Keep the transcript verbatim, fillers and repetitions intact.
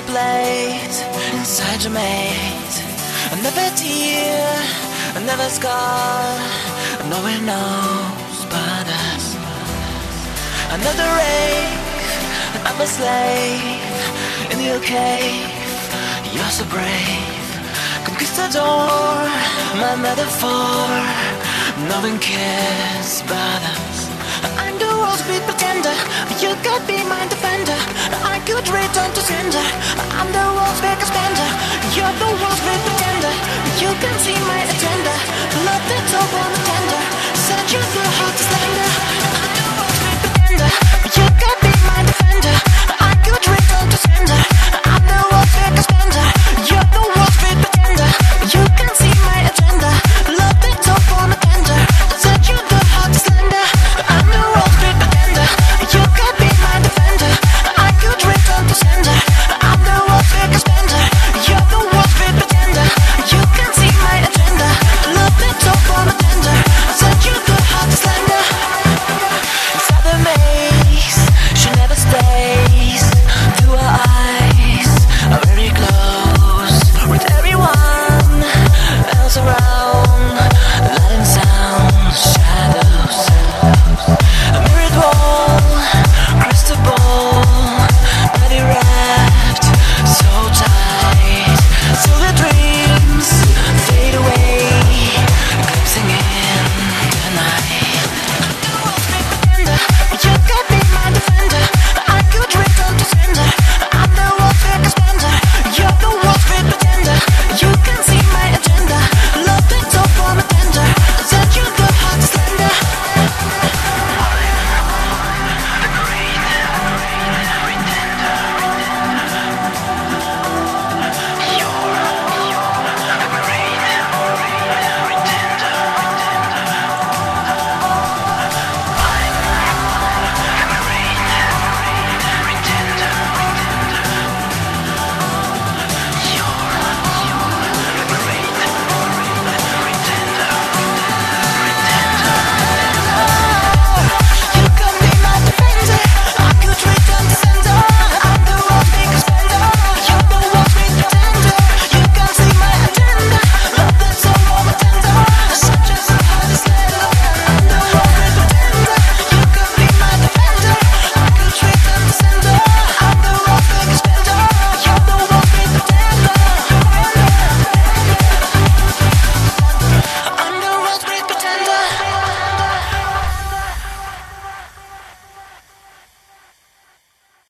plate inside your mate. Another tear, another scar, no one knows but us. Another rave, another slave in your cave. You're so brave, conquistador, my metaphor. No one cares but us. I'm the world's big pretender, you could be my defender. I could return to sender. I'm the world's biggest spender, you're the world's big pretender. You can see my agenda, love that's all on the tender. Set you through hard to slander.